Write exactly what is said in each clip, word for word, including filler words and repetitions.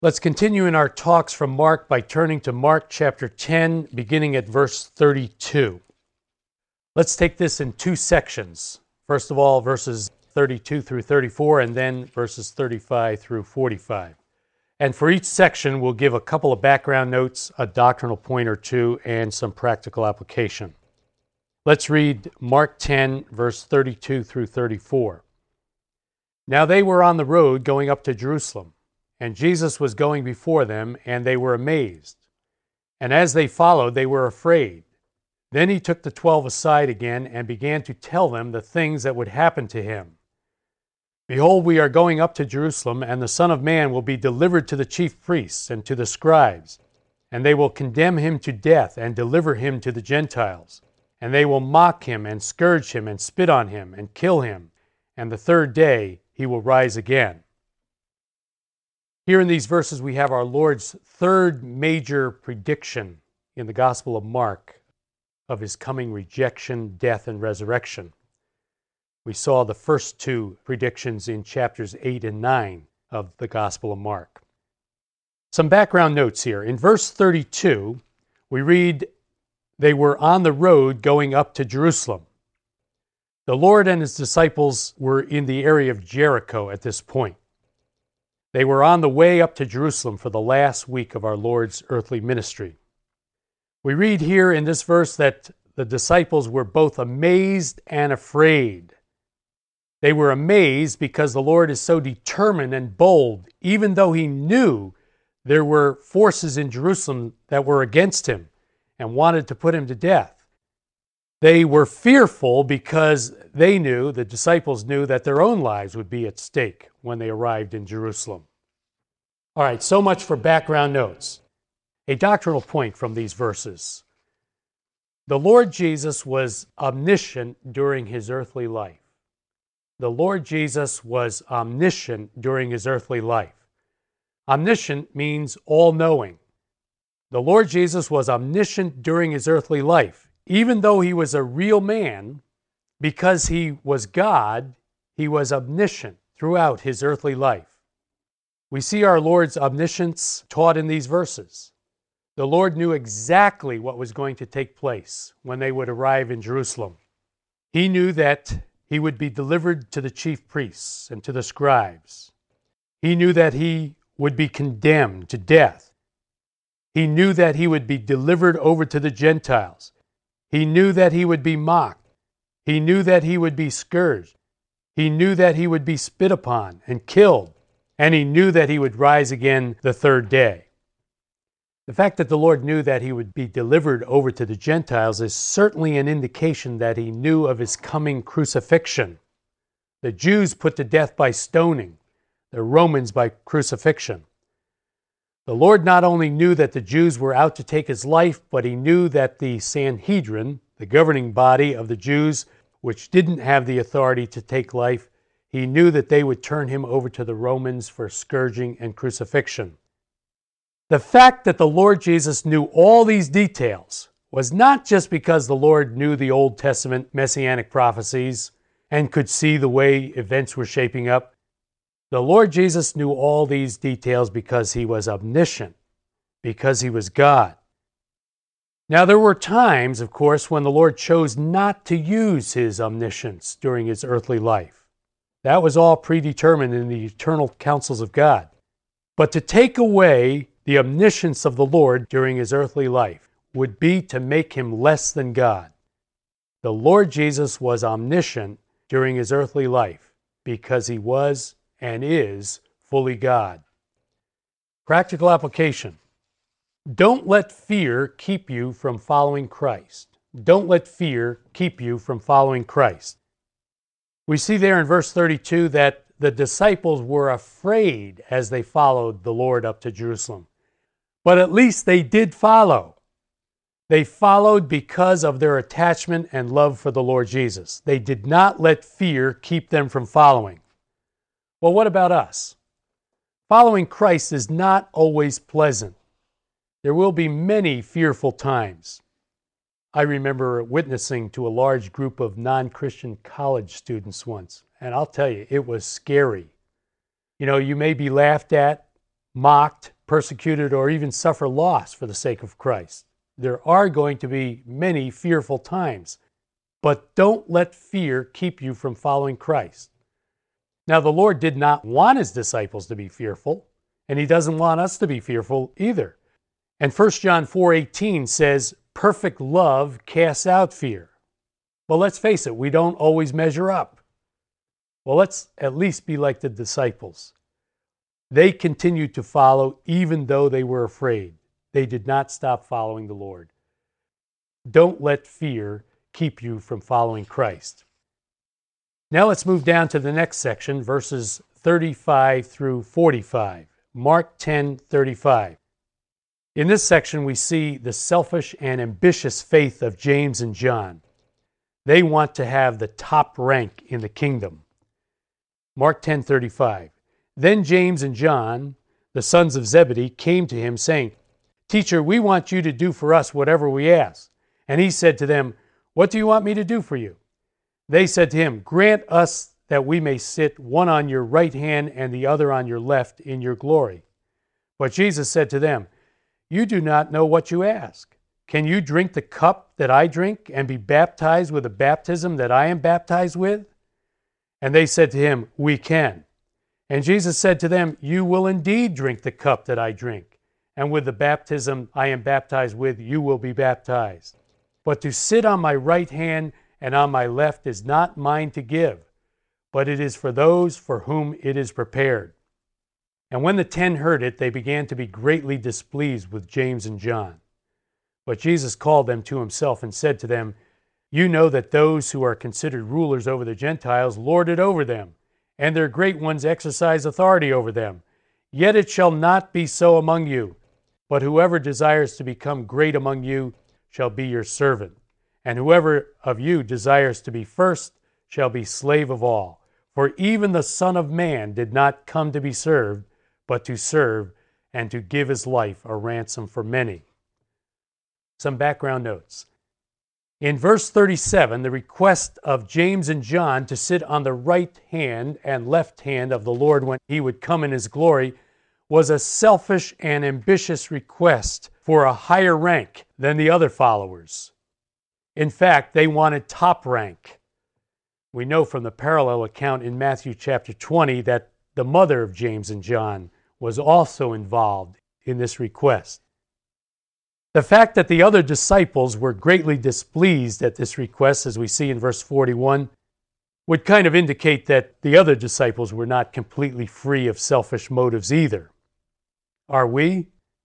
Let's continue in our talks from Mark by turning to Mark chapter ten, beginning at verse thirty-two. Let's take this in two sections. First of all, verses thirty-two through thirty-four, and then verses thirty-five through forty-five. And for each section, we'll give a couple of background notes, a doctrinal point or two, and some practical application. Let's read Mark ten, verse thirty-two through thirty-four. Now they were on the road going up to Jerusalem, and Jesus was going before them, and they were amazed. And as they followed, they were afraid. Then he took the twelve aside again and began to tell them the things that would happen to him. Behold, we are going up to Jerusalem, and the Son of Man will be delivered to the chief priests and to the scribes, and they will condemn him to death and deliver him to the Gentiles. And they will mock him and scourge him and spit on him and kill him, and the third day he will rise again. Here in these verses we have our Lord's third major prediction in the Gospel of Mark of his coming rejection, death, and resurrection. We saw the first two predictions in chapters eight and nine of the Gospel of Mark. Some background notes here. In verse thirty-two, we read, they were on the road going up to Jerusalem. The Lord and his disciples were in the area of Jericho at this point. They were on the way up to Jerusalem for the last week of our Lord's earthly ministry. We read here in this verse that the disciples were both amazed and afraid. They were amazed because the Lord is so determined and bold, even though he knew there were forces in Jerusalem that were against him and wanted to put him to death. They were fearful because they knew, the disciples knew, that their own lives would be at stake when they arrived in Jerusalem. All right, so much for background notes. A doctrinal point from these verses. The Lord Jesus was omniscient during his earthly life. The Lord Jesus was omniscient during his earthly life. Omniscient means all-knowing. The Lord Jesus was omniscient during his earthly life. Even though he was a real man, because he was God, he was omniscient throughout his earthly life. We see our Lord's omniscience taught in these verses. The Lord knew exactly what was going to take place when they would arrive in Jerusalem. He knew that he would be delivered to the chief priests and to the scribes. He knew that he would be condemned to death. He knew that he would be delivered over to the Gentiles. He knew that he would be mocked. He knew that he would be scourged. He knew that he would be spit upon and killed. And he knew that he would rise again the third day. The fact that the Lord knew that he would be delivered over to the Gentiles is certainly an indication that he knew of his coming crucifixion. The Jews put to death by stoning, the Romans by crucifixion. The Lord not only knew that the Jews were out to take his life, but he knew that the Sanhedrin, the governing body of the Jews, which didn't have the authority to take life, he knew that they would turn him over to the Romans for scourging and crucifixion. The fact that the Lord Jesus knew all these details was not just because the Lord knew the Old Testament messianic prophecies and could see the way events were shaping up. The Lord Jesus knew all these details because he was omniscient, because he was God. Now, there were times, of course, when the Lord chose not to use his omniscience during his earthly life. That was all predetermined in the eternal counsels of God. But to take away the omniscience of the Lord during his earthly life would be to make him less than God. The Lord Jesus was omniscient during his earthly life because he was and is fully God. Practical application. Don't let fear keep you from following Christ. Don't let fear keep you from following Christ. We see there in verse thirty-two that the disciples were afraid as they followed the Lord up to Jerusalem. But at least they did follow. They followed because of their attachment and love for the Lord Jesus. They did not let fear keep them from following. Well, what about us? Following Christ is not always pleasant. There will be many fearful times. I remember witnessing to a large group of non-Christian college students once, and I'll tell you, it was scary. You know, you may be laughed at, mocked, persecuted, or even suffer loss for the sake of Christ. There are going to be many fearful times, but don't let fear keep you from following Christ. Now, the Lord did not want his disciples to be fearful, and he doesn't want us to be fearful either. And First John four eighteen says, perfect love casts out fear. Well, let's face it, we don't always measure up. Well, let's at least be like the disciples. They continued to follow even though they were afraid. They did not stop following the Lord. Don't let fear keep you from following Christ. Now let's move down to the next section, verses thirty-five through forty-five. Mark ten thirty-five. In this section, we see the selfish and ambitious faith of James and John. They want to have the top rank in the kingdom. Mark ten thirty-five. Then James and John, the sons of Zebedee, came to him, saying, Teacher, we want you to do for us whatever we ask. And he said to them, What do you want me to do for you? They said to him, Grant us that we may sit one on your right hand and the other on your left in your glory. But Jesus said to them, You do not know what you ask. Can you drink the cup that I drink and be baptized with the baptism that I am baptized with? And they said to him, We can. And Jesus said to them, You will indeed drink the cup that I drink, and with the baptism I am baptized with, you will be baptized. But to sit on my right hand and on my left is not mine to give, but it is for those for whom it is prepared. And when the ten heard it, they began to be greatly displeased with James and John. But Jesus called them to himself and said to them, You know that those who are considered rulers over the Gentiles lord it over them, and their great ones exercise authority over them. Yet it shall not be so among you, but whoever desires to become great among you shall be your servant. And whoever of you desires to be first shall be slave of all. For even the Son of Man did not come to be served, but to serve and to give his life a ransom for many. Some background notes. In verse thirty-seven, the request of James and John to sit on the right hand and left hand of the Lord when he would come in his glory was a selfish and ambitious request for a higher rank than the other followers. In fact, they wanted top rank. We know from the parallel account in Matthew chapter twenty that the mother of James and John was also involved in this request. The fact that the other disciples were greatly displeased at this request, as we see in verse forty-one, would kind of indicate that the other disciples were not completely free of selfish motives either. Are we?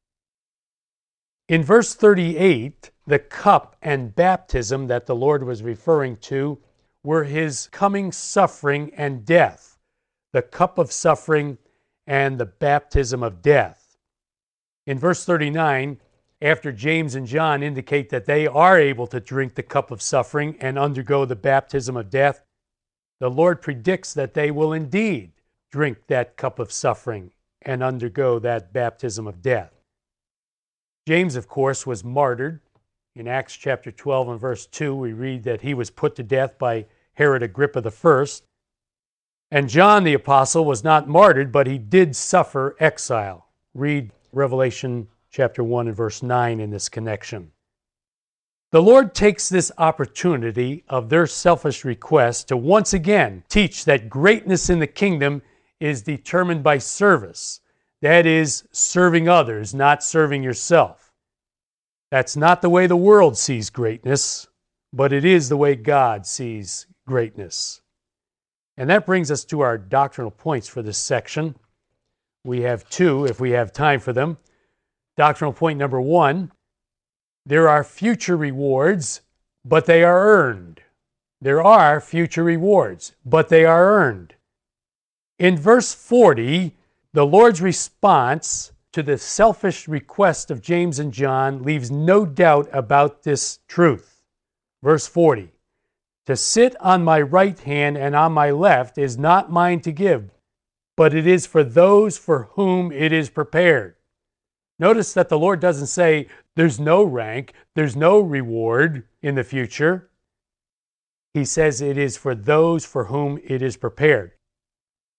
In verse thirty-eight, the cup and baptism that the Lord was referring to were his coming suffering and death, the cup of suffering and the baptism of death. In verse thirty-nine, after James and John indicate that they are able to drink the cup of suffering and undergo the baptism of death, the Lord predicts that they will indeed drink that cup of suffering and undergo that baptism of death. James, of course, was martyred. In Acts chapter twelve and verse two, we read that he was put to death by Herod Agrippa the First. And John the Apostle was not martyred, but he did suffer exile. Read Revelation chapter one and verse nine in this connection. The Lord takes this opportunity of their selfish request to once again teach that greatness in the kingdom is determined by service. That is, serving others, not serving yourself. That's not the way the world sees greatness, but it is the way God sees greatness. And that brings us to our doctrinal points for this section. We have two, if we have time for them. Doctrinal point number one, there are future rewards, but they are earned. There are future rewards, but they are earned. In verse forty, the Lord's response to the selfish request of James and John leaves no doubt about this truth. Verse forty, To sit on my right hand and on my left is not mine to give, but it is for those for whom it is prepared. Notice that the Lord doesn't say there's no rank, there's no reward in the future. He says it is for those for whom it is prepared.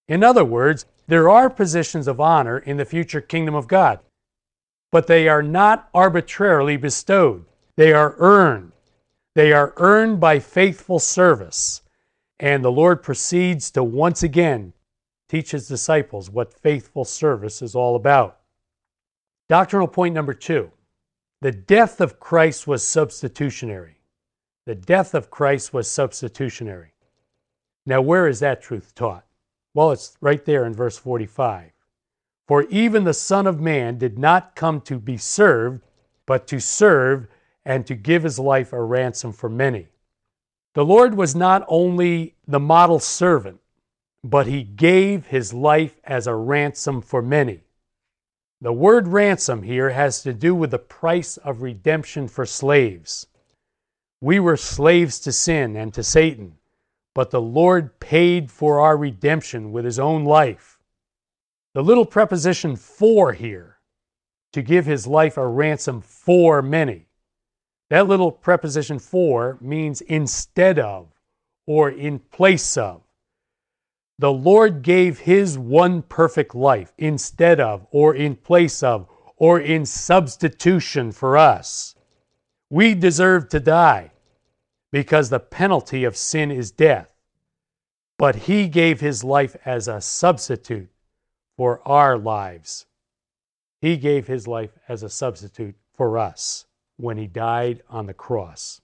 In other words, there are positions of honor in the future kingdom of God, but they are not arbitrarily bestowed. They are earned. They are earned by faithful service. And the Lord proceeds to once again teach his disciples what faithful service is all about. Doctrinal point number two. The death of Christ was substitutionary. The death of Christ was substitutionary. Now, where is that truth taught? Well, it's right there in verse forty-five. For even the Son of Man did not come to be served, but to serve and to give his life a ransom for many. The Lord was not only the model servant, but he gave his life as a ransom for many. The word ransom here has to do with the price of redemption for slaves. We were slaves to sin and to Satan, but the Lord paid for our redemption with his own life. The little preposition for here, to give his life a ransom for many. That little preposition for means instead of or in place of. The Lord gave his one perfect life instead of or in place of or in substitution for us. We deserve to die because the penalty of sin is death. But he gave his life as a substitute for our lives. He gave his life as a substitute for us when he died on the cross.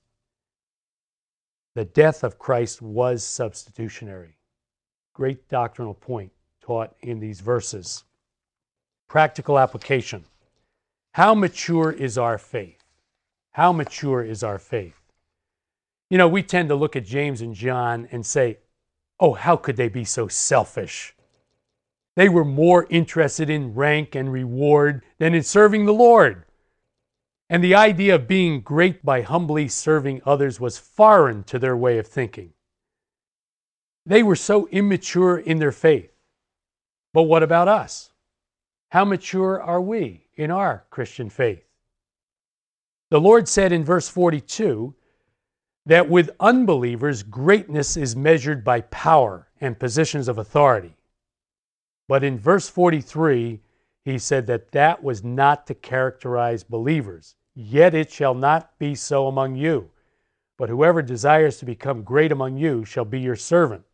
The death of Christ was substitutionary. Great doctrinal point taught in these verses. Practical application. How mature is our faith? How mature is our faith? You know, we tend to look at James and John and say, oh, how could they be so selfish? They were more interested in rank and reward than in serving the Lord. And the idea of being great by humbly serving others was foreign to their way of thinking. They were so immature in their faith. But what about us? How mature are we in our Christian faith? The Lord said in verse forty-two that with unbelievers, greatness is measured by power and positions of authority. But in verse forty-three, he said that that was not to characterize believers. Yet it shall not be so among you. But whoever desires to become great among you shall be your servant.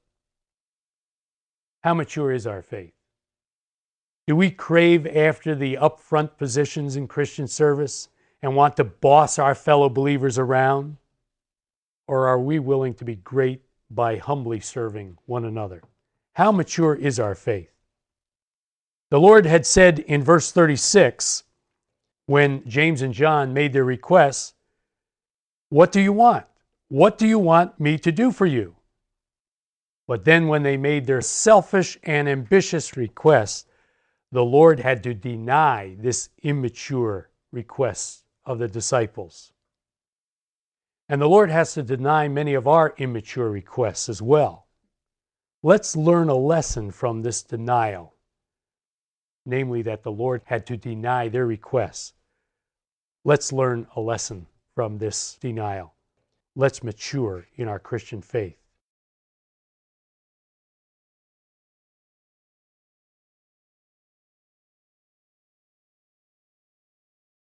How mature is our faith? Do we crave after the upfront positions in Christian service and want to boss our fellow believers around? Or are we willing to be great by humbly serving one another? How mature is our faith? The Lord had said in verse thirty-six, when James and John made their requests, what do you want? What do you want me to do for you? But then when they made their selfish and ambitious requests, the Lord had to deny this immature request of the disciples. And the Lord has to deny many of our immature requests as well. Let's learn a lesson from this denial, namely that the Lord had to deny their requests. Let's learn a lesson from this denial. Let's mature in our Christian faith.